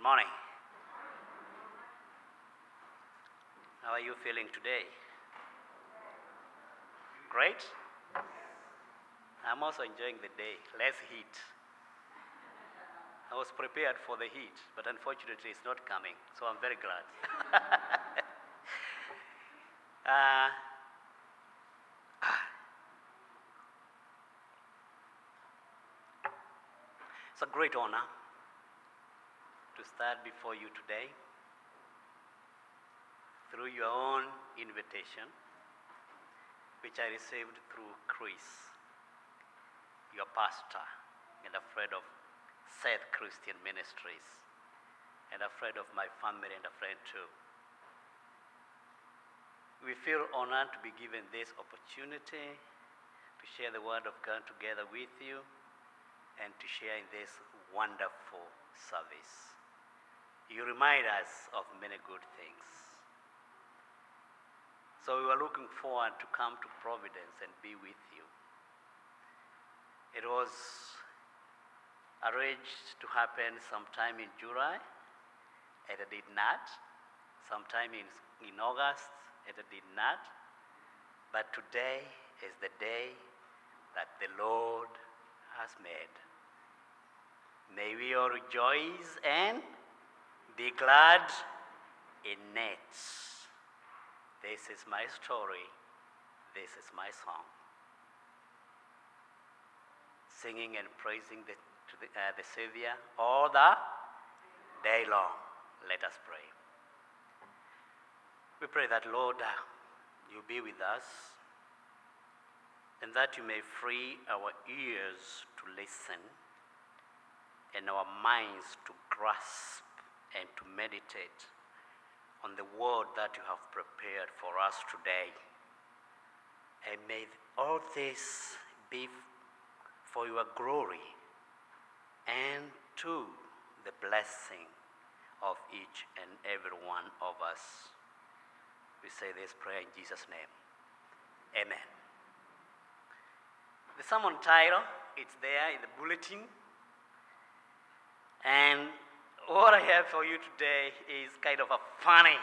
morning. How are you feeling today? Great? I'm also enjoying the day. Less heat. I was prepared for the heat, but unfortunately it's not coming, so I'm very glad. It's a great honor to stand before you today through your own invitation, which I received through Chris, your pastor and a friend of Seth Christian Ministries, and a friend of my family and a friend too. We feel honored to be given this opportunity to share the Word of God together with you and to share in this wonderful service. You remind us of many good things. So we were looking forward to come to Providence and be with you. It was arranged to happen sometime in July, and it did not. Sometime in August, and it did not. But today is the day that the Lord has made. May we all rejoice and be glad in it. This is my story. This is my song. Singing and praising the Savior all the day long. Let us pray. We pray that, Lord, you be with us, and that you may free our ears to listen and our minds to grasp and to meditate on the word that you have prepared for us today. And may all this be for your glory and to the blessing of each and every one of us. We say this prayer in Jesus' name. Amen. The sermon title, it's there in the bulletin. And what I have for you today is kind of a funny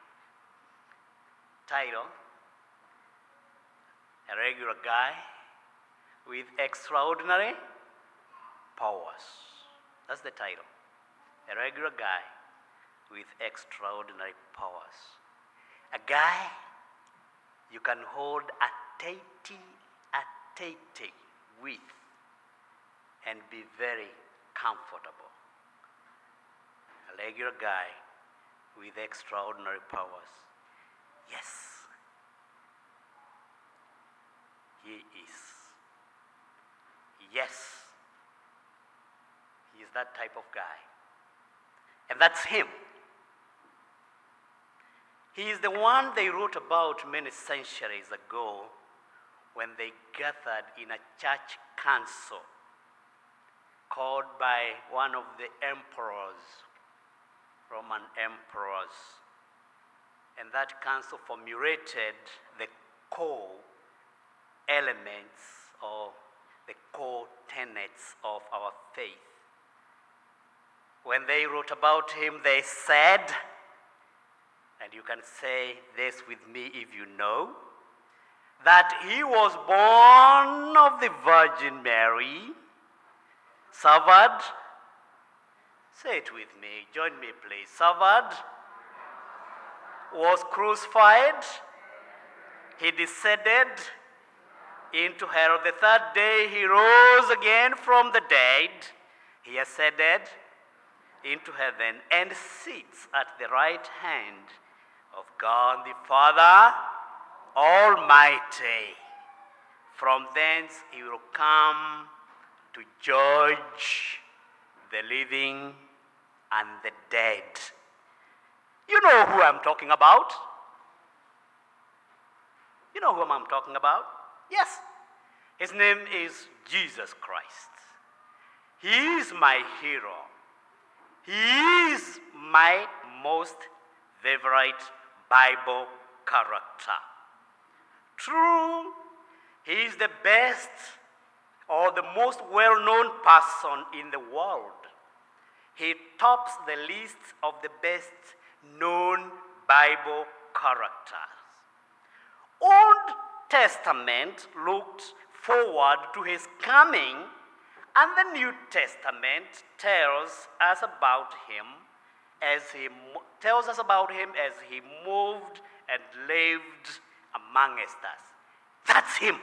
title. A regular guy with extraordinary powers. That's the title. A regular guy with extraordinary powers. A guy you can hold a tighty with and be very comfortable. A regular guy with extraordinary powers. Yes, he is. Yes, he is that type of guy. And that's him. He is the one they wrote about many centuries ago when they gathered in a church council called by one of the emperors, Roman emperors. And that council formulated the core elements or the core tenets of our faith. When they wrote about him, they said, and you can say this with me if you know, that he was born of the Virgin Mary, suffered, say it with me, join me please, suffered, was crucified, he descended into hell. The third day he rose again from the dead, he ascended into heaven and sits at the right hand of God the Father Almighty. From thence he will come to judge the living and the dead. You know who I'm talking about? You know who I'm talking about? Yes. His name is Jesus Christ. He is my hero. He is my most favorite Bible character. True, he is the best or the most well-known person in the world. He tops the list of the best known Bible characters. Old Testament looked forward to his coming, and the New Testament tells us about him as he moved and lived amongst us. That's him.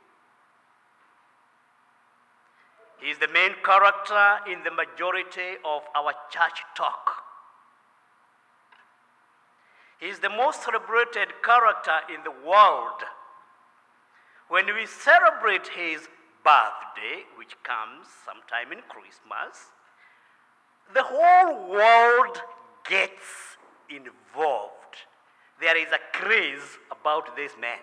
He is the main character in the majority of our church talk. He is the most celebrated character in the world. When we celebrate his birthday, which comes sometime in Christmas, the whole world gets involved. There is a craze about this man.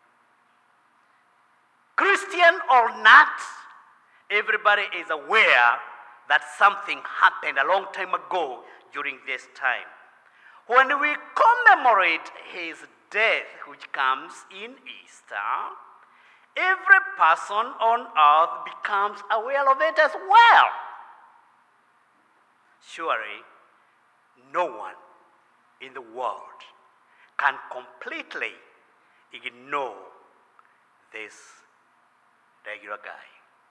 Christian or not, everybody is aware that something happened a long time ago during this time. When we commemorate his death, which comes in Easter, every person on earth becomes aware of it as well. Surely, no one in the world can completely ignore this regular guy.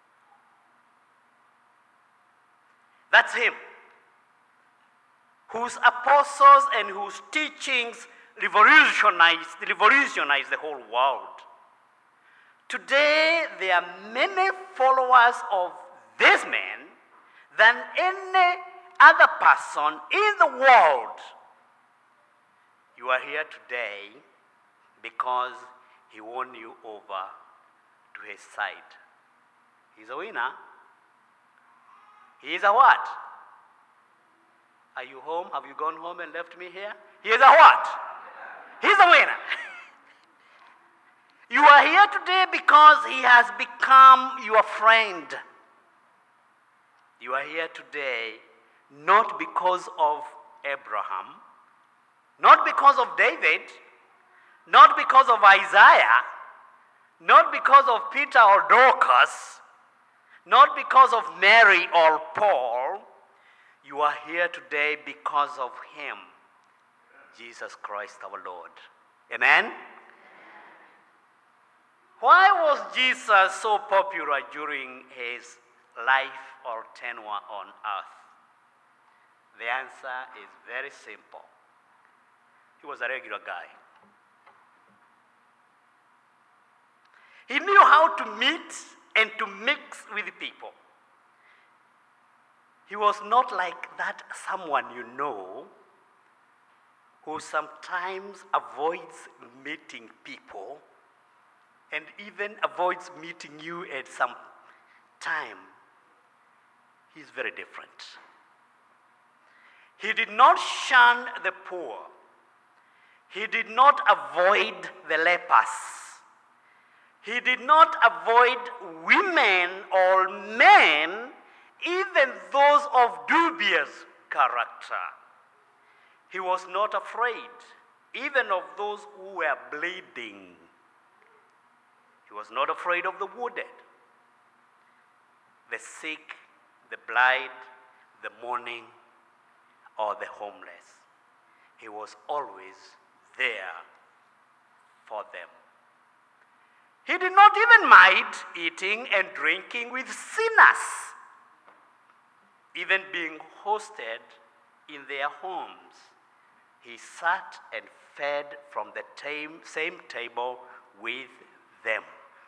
That's him, whose apostles and whose teachings revolutionized the whole world. Today, there are many followers of this man than any other person in the world. You are here today because he won you over to his side. He's a winner. He is a what? Are you home? Have you gone home and left me here? He is a what? He's a winner. You are here today because he has become your friend. You are here today not because of Abraham, not because of David, not because of Isaiah, not because of Peter or Dorcas, not because of Mary or Paul. You are here today because of him, Jesus Christ our Lord. Amen? Why was Jesus so popular during his life or tenure on earth? The answer is very simple. He was a regular guy. He knew how to meet and to mix with people. He was not like that someone you know who sometimes avoids meeting people and even avoids meeting you at some time. He's very different. He did not shun the poor. He did not avoid the lepers. He did not avoid women or men, even those of dubious character. He was not afraid, even of those who were bleeding. He was not afraid of the wounded, the sick, the blind, the mourning, or the homeless. He was always there for them. He did not even mind eating and drinking with sinners, even being hosted in their homes. He sat and fed from the same table with them.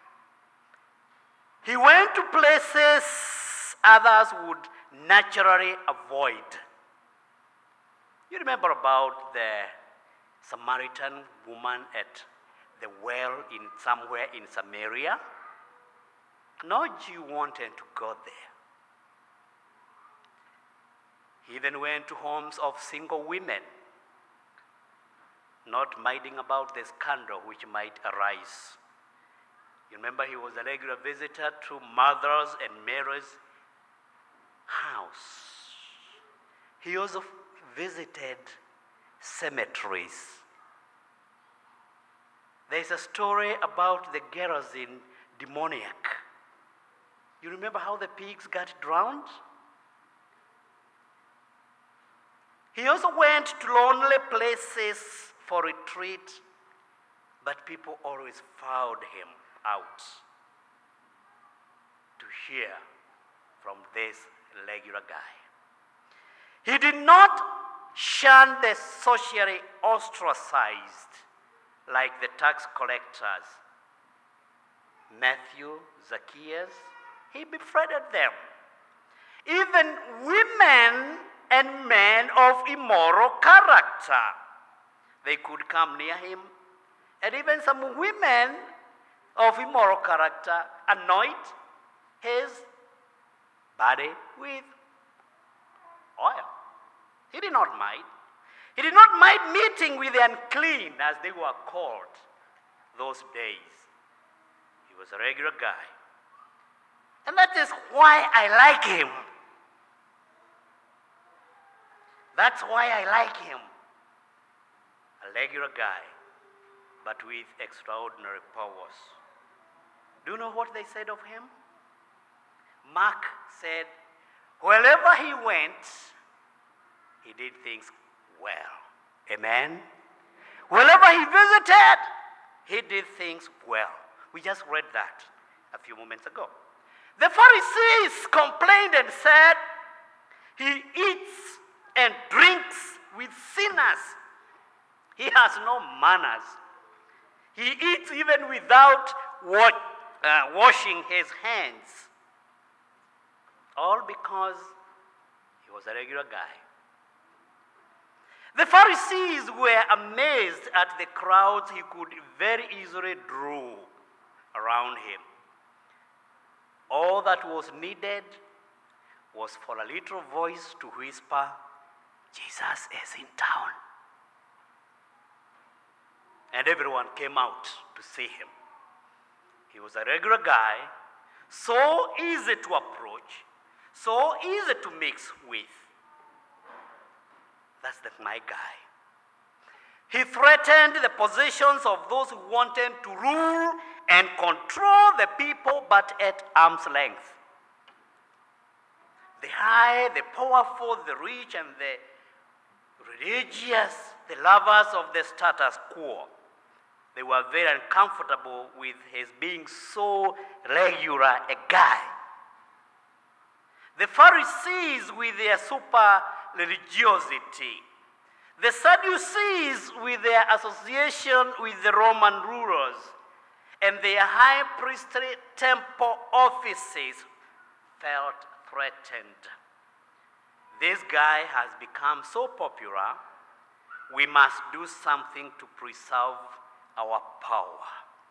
He went to places others would naturally avoid. You remember about the Samaritan woman at the well somewhere in Samaria? No Jew wanted to go there. He even went to homes of single women, not minding about the scandal which might arise. You remember he was a regular visitor to Martha's and Mary's house. He also visited cemeteries. There's a story about the Gerasene demoniac. You remember how the pigs got drowned? He also went to lonely places for retreat, but people always found him out to hear from this regular guy. He did not shun the socially ostracized like the tax collectors. Matthew, Zacchaeus, he befriended them. Even women and men of immoral character, they could come near him. And even some women of immoral character anoint his body with oil. He did not mind. He did not mind meeting with the unclean, as they were called those days. He was a regular guy. And that is why I like him. That's why I like him. A regular guy, but with extraordinary powers. Do you know what they said of him? Mark said, wherever he went, he did things well. Amen? Wherever he visited, he did things well. We just read that a few moments ago. The Pharisees complained and said, he eats and drinks with sinners. He has no manners. He eats even without washing his hands. All because he was a regular guy. The Pharisees were amazed at the crowds he could very easily draw around him. All that was needed was for a little voice to whisper, Jesus is in town. And everyone came out to see him. He was a regular guy, so easy to approach, so easy to mix with. That's my guy. He threatened the positions of those who wanted to rule and control the people, but at arm's length. The high, the powerful, the rich, and the religious, the lovers of the status quo, they were very uncomfortable with his being so regular a guy. The Pharisees with their super religiosity, the Sadducees with their association with the Roman rulers, and their high priestly temple offices felt threatened. This guy has become so popular, we must do something to preserve our power.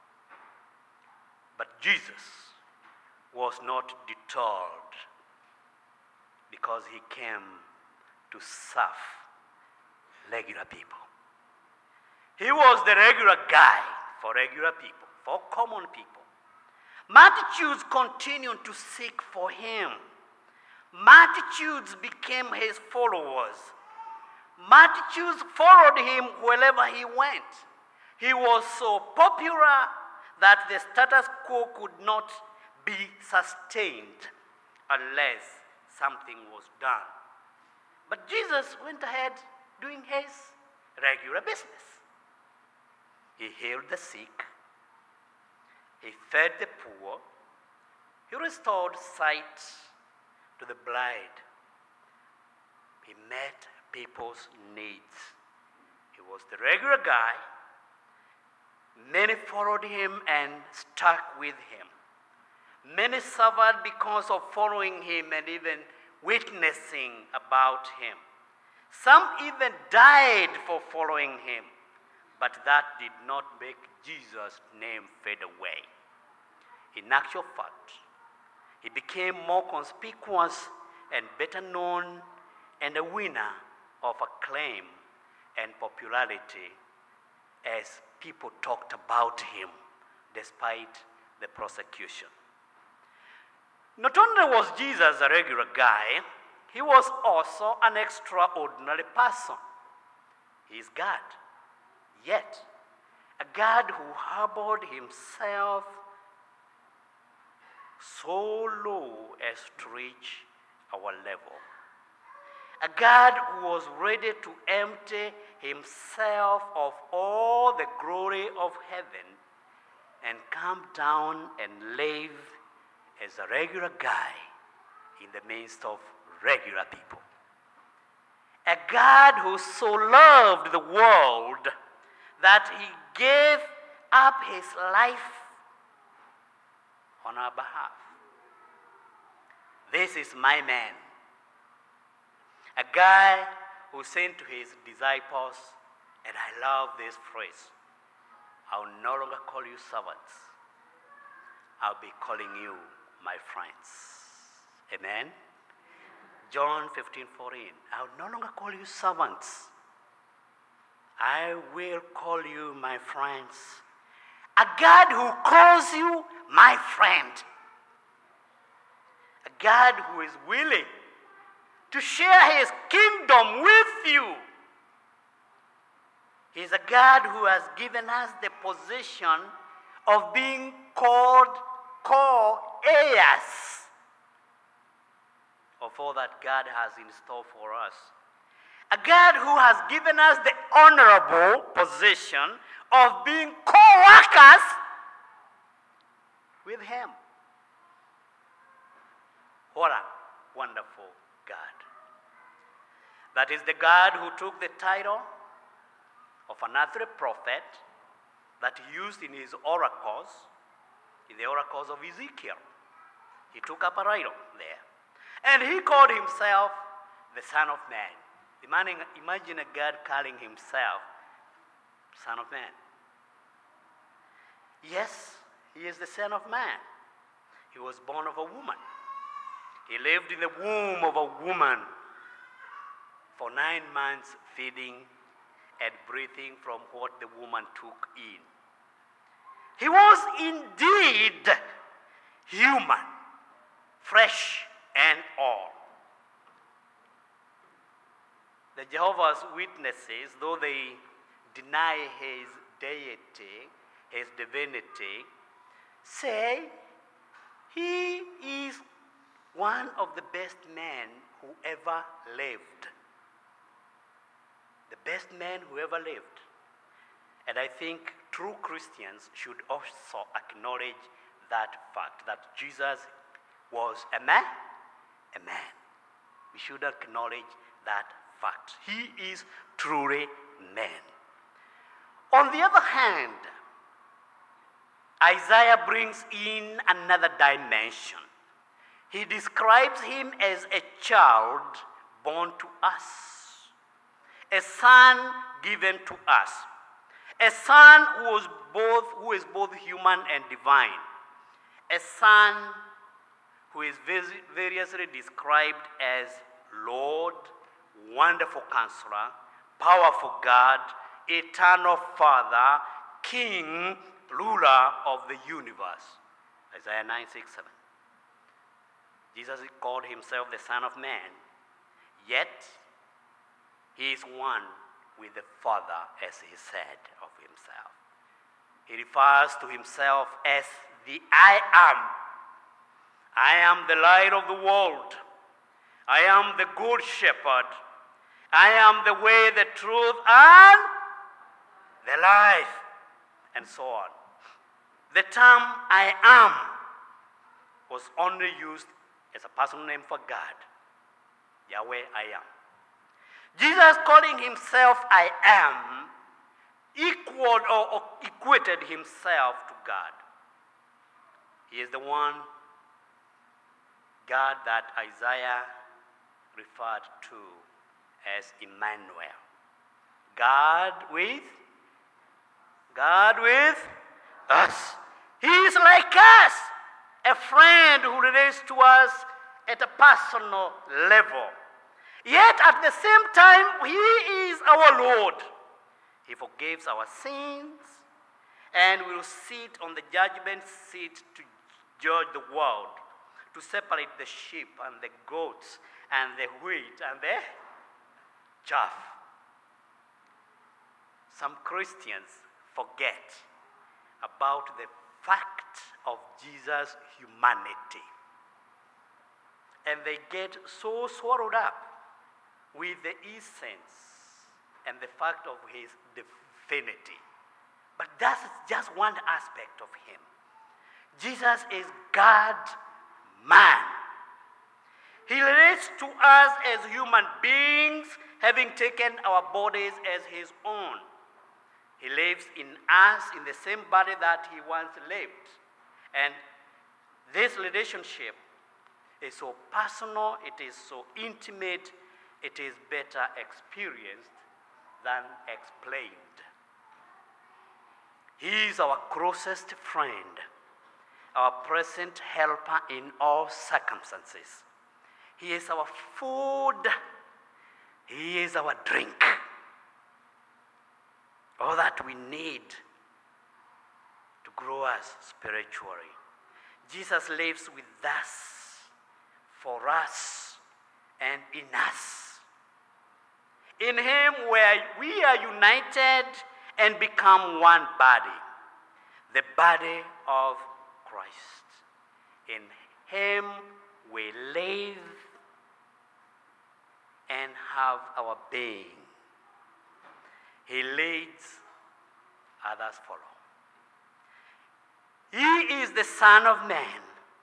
But Jesus was not deterred because he came to serve regular people. He was the regular guy for regular people, for common people. Multitudes continued to seek for him. Multitudes became his followers. Multitudes followed him wherever he went. He was so popular that the status quo could not be sustained unless something was done. But Jesus went ahead doing his regular business. He healed the sick. He fed the poor. He restored sight to the blind. He met people's needs. He was the regular guy. Many followed him and stuck with him. Many suffered because of following him and even witnessing about him. Some even died for following him, but that did not make Jesus' name fade away. In actual fact, he became more conspicuous and better known and a winner of acclaim and popularity as people talked about him despite the persecution. Not only was Jesus a regular guy, he was also an extraordinary person. He is God, yet a God who humbled himself so low as to reach our level. A God who was ready to empty himself of all the glory of heaven and come down and live as a regular guy in the midst of regular people. A God who so loved the world that he gave up his life on our behalf. This is my man. A guy who said to his disciples, and I love this phrase, I will no longer call you servants. I'll be calling you my friends. Amen? John 15:14. I will no longer call you servants. I will call you my friends. A God who calls you my friend. A God who is willing to share his kingdom with you. He's a God who has given us the position of being called co-heirs of all that God has in store for us. A God who has given us the honorable position of being co-workers with him. What a wonderful God. That is the God who took the title of another prophet that he used in his oracles, in the oracles of Ezekiel. He took up a title there. And he called himself the Son of Man. Imagine a God calling himself Son of Man. Yes, he is the Son of Man. He was born of a woman. He lived in the womb of a woman for 9 months, feeding and breathing from what the woman took in. He was indeed human, flesh and all. The Jehovah's Witnesses, though they deny his deity, his divinity, say he is one of the best men who ever lived. The best man who ever lived. And I think true Christians should also acknowledge that fact, that Jesus was a man. We should acknowledge that fact. He is truly man. On the other hand, Isaiah brings in another dimension. He describes him as a child born to us, a son given to us, a son who is both human and divine, a son who is variously described as Lord, Wonderful Counselor, Powerful God, Eternal Father, King, Ruler of the universe. Isaiah 9:6-7. Jesus called himself the Son of Man, yet he is one with the Father, as he said of himself. He refers to himself as the I am. I am the light of the world. I am the good shepherd. I am the way, the truth, and the life, and so on. The term I am was only used as a personal name for God. Yahweh, I am. Jesus calling himself I am equaled or equated himself to God. He is the one God that Isaiah referred to as Emmanuel. God with us. He is like us, a friend who relates to us at a personal level. Yet at the same time, he is our Lord. He forgives our sins and will sit on the judgment seat to judge the world, to separate the sheep and the goats and the wheat and the chaff. Some Christians forget about the fact of Jesus' humanity. And they get so swallowed up with the essence and the fact of his divinity. But that's just one aspect of him. Jesus is God man. He relates to us as human beings, having taken our bodies as his own. He lives in us in the same body that he once lived. And this relationship is so personal, it is so intimate, it is better experienced than explained. He is our closest friend, our present helper in all circumstances. He is our food. He is our drink. All that we need to grow us spiritually. Jesus lives with us, for us, and in us. In him we are united and become one body, the body of Christ. In him we live and have our being. He leads, others follow. He is the Son of Man.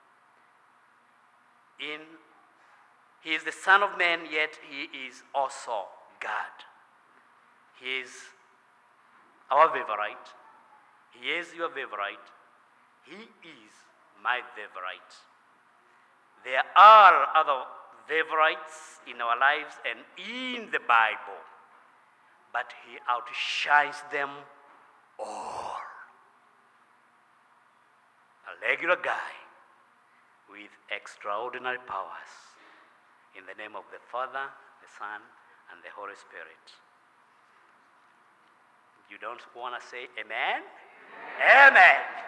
He is the Son of Man, yet he is also God. He is our favorite. He is your favorite. He is my favorite. There are other favorites in our lives and in the Bible, but he outshines them all. A regular guy with extraordinary powers. In the name of the Father, the Son, and the Holy Spirit. You don't want to say amen? Amen. Amen.